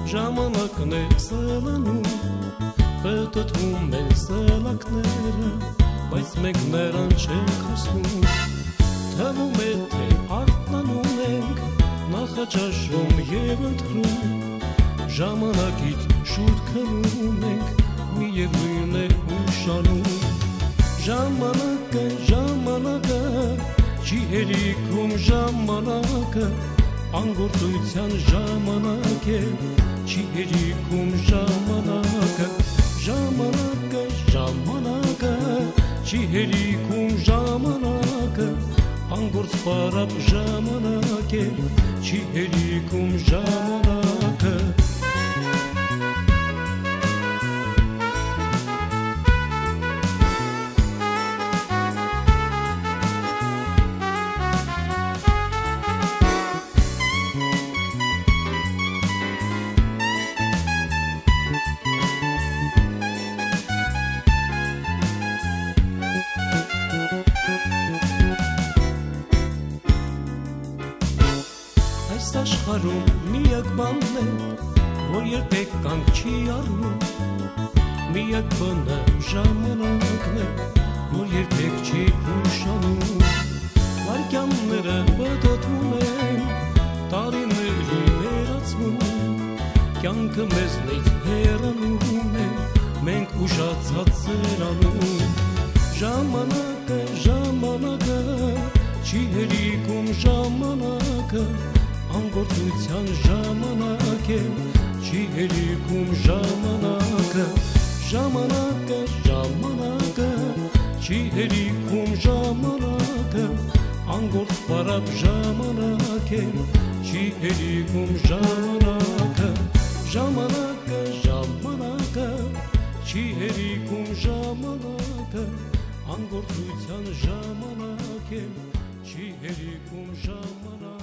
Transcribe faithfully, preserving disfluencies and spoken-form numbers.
Ժամանակն է սլանում, պտտվում են սլակները, բայց մենք նրան չենք հասնում, թվում է թե արթնանում ենք, նախաճաշում և ընթրում, ժամանակից շուտ քնում ենք, միևնույն է ուշանում, ժամանակը, ժամանակը, չի հերիքում ժամանակը, անգործության ժամանակ է, չի հերիքում ժամանակը, ժամանակը, ժամանակը, չի հերիքում ժամանակը, անգործ պարապ ժամանակ է, չի հերիքում ժամանակը։ Այս աշխարհում միակ բանն է, որ երբեք կանգ չի առնում, միակ բանը ժամանակն է, որ երբեք չի ուշանում, վայրկյանները պտտվում են, տարիների վերածվում, կյանքը մեզնից հեռանում է, մենք ուշացած ծերանում, ժամանակը, ժամանակը, չի հերիքում ժամանակը, անգործության ժամանակ է, չի հերիքում ժամանակը, ժամանակը, ժամանակը, չի հերիքում ժամանակը, անգործ պարապ ժամանակ է, չի հերիքում ժամանակը, ժամանակը, ժամանակը, չի հերիքում ժամանակը, անգործության ժամանակ է, չի հերիքում ժամանակը